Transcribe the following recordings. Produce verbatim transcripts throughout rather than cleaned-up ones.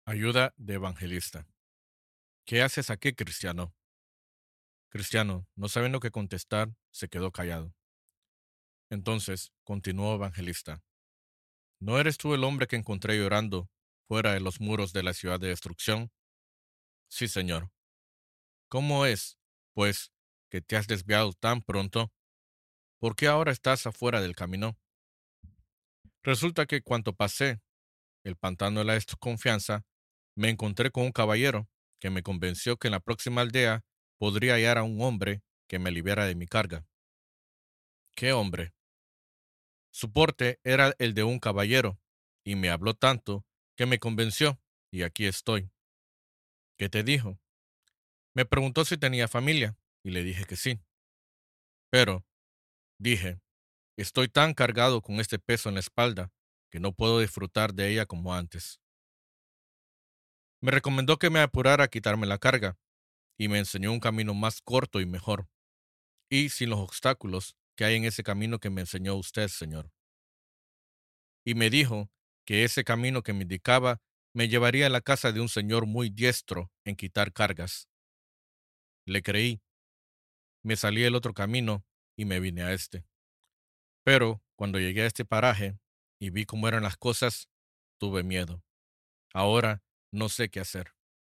Ayuda de evangelista. ¿Qué haces aquí, cristiano? Cristiano, no sabiendo qué contestar, se quedó callado. Entonces, continuó evangelista. ¿No eres tú el hombre que encontré llorando fuera de los muros de la ciudad de destrucción? Sí, señor. ¿Cómo es, pues, que te has desviado tan pronto? ¿Por qué ahora estás afuera del camino? Resulta que cuando pasé el pantano de la desconfianza, me encontré con un caballero que me convenció que en la próxima aldea podría hallar a un hombre que me liberara de mi carga. ¿Qué hombre? Su porte era el de un caballero, y me habló tanto que me convenció, y aquí estoy. ¿Qué te dijo? Me preguntó si tenía familia, y le dije que sí. Pero, dije, estoy tan cargado con este peso en la espalda que no puedo disfrutar de ella como antes. Me recomendó que me apurara a quitarme la carga, y me enseñó un camino más corto y mejor, y sin los obstáculos que hay en ese camino que me enseñó usted, señor. Y me dijo que ese camino que me indicaba me llevaría a la casa de un señor muy diestro en quitar cargas. Le creí, me salí el otro camino y me vine a este. Pero cuando llegué a este paraje y vi cómo eran las cosas, tuve miedo. Ahora no sé qué hacer.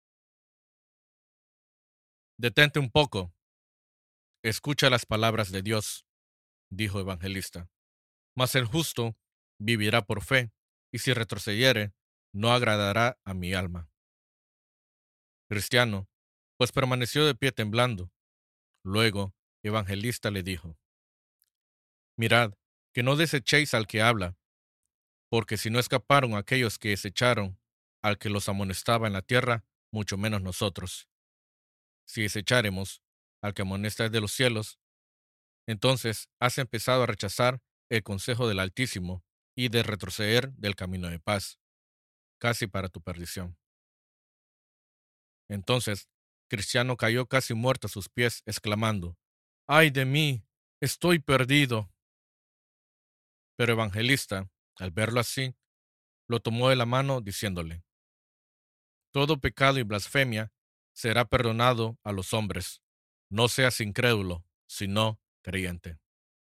Detente un poco, escucha las palabras de Dios, dijo Evangelista. Mas el justo vivirá por fe, y si retrocediere, no agradará a mi alma. Cristiano, pues permaneció de pie temblando. Luego, Evangelista le dijo, mirad, que no desechéis al que habla, porque si no escaparon aquellos que desecharon al que los amonestaba en la tierra, mucho menos nosotros. Si desecháremos al que amonesta desde los cielos, entonces has empezado a rechazar el consejo del Altísimo y de retroceder del camino de paz, casi para tu perdición. Entonces, Cristiano cayó casi muerto a sus pies, exclamando, ¡ay de mí! ¡Estoy perdido! Pero Evangelista, al verlo así, lo tomó de la mano, diciéndole, todo pecado y blasfemia será perdonado a los hombres. No seas incrédulo, sino creyente.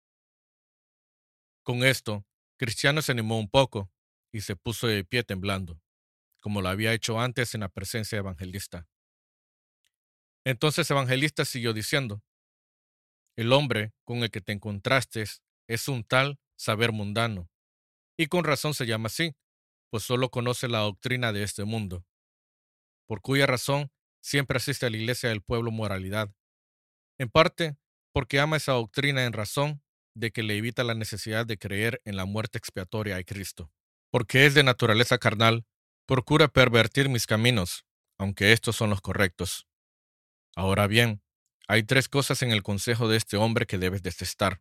Con esto, Cristiano se animó un poco y se puso de pie temblando, como lo había hecho antes en la presencia de Evangelista. Entonces Evangelista siguió diciendo, el hombre con el que te encontraste es un tal saber mundano, y con razón se llama así, pues solo conoce la doctrina de este mundo, por cuya razón siempre asiste a la iglesia del pueblo moralidad, en parte porque ama esa doctrina en razón de que le evita la necesidad de creer en la muerte expiatoria de Cristo. Porque es de naturaleza carnal, procura pervertir mis caminos, aunque estos son los correctos. Ahora bien, hay tres cosas en el consejo de este hombre que debes detestar.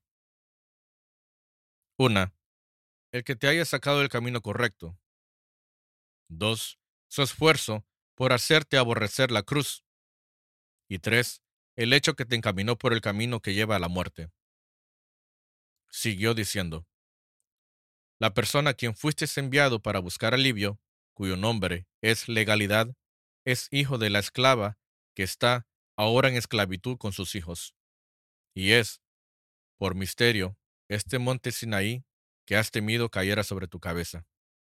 Una, el que te haya sacado del camino correcto. Dos, su esfuerzo por hacerte aborrecer la cruz. Y tres, el hecho que te encaminó por el camino que lleva a la muerte. Siguió diciendo, la persona a quien fuiste enviado para buscar alivio, cuyo nombre es legalidad, es hijo de la esclava que está ahora en esclavitud con sus hijos. Y es, por misterio, este monte Sinaí que has temido cayera sobre tu cabeza.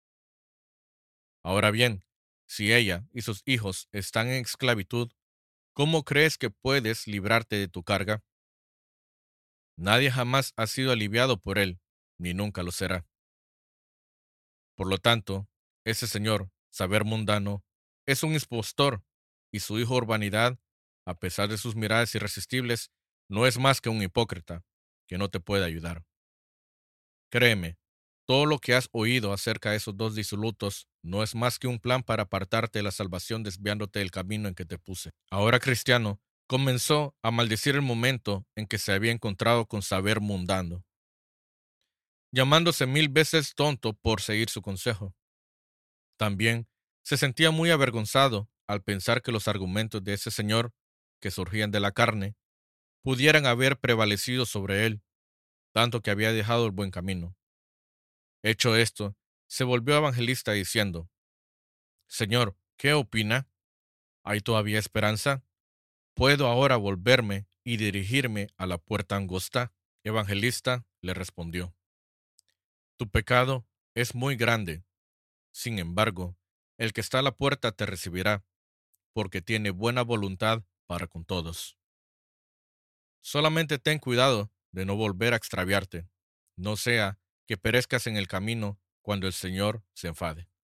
Ahora bien, si ella y sus hijos están en esclavitud, ¿cómo crees que puedes librarte de tu carga? Nadie jamás ha sido aliviado por él, ni nunca lo será. Por lo tanto, ese señor, saber mundano, es un impostor, y su hijo urbanidad, a pesar de sus miradas irresistibles, no es más que un hipócrita, que no te puede ayudar. Créeme, todo lo que has oído acerca de esos dos disolutos no es más que un plan para apartarte de la salvación desviándote del camino en que te puse. Ahora Cristiano comenzó a maldecir el momento en que se había encontrado con saber mundano, llamándose mil veces tonto por seguir su consejo. También se sentía muy avergonzado al pensar que los argumentos de ese señor, que surgían de la carne, pudieran haber prevalecido sobre él, tanto que había dejado el buen camino. Hecho esto, se volvió evangelista diciendo, Señor, ¿Qué opina? ¿Hay todavía esperanza? ¿Puedo ahora volverme y dirigirme a la puerta angosta? Evangelista le respondió, tu pecado es muy grande. Sin embargo, el que está a la puerta te recibirá, porque tiene buena voluntad para con todos. Solamente ten cuidado de no volver a extraviarte, no sea que perezcas en el camino cuando el Señor se enfade.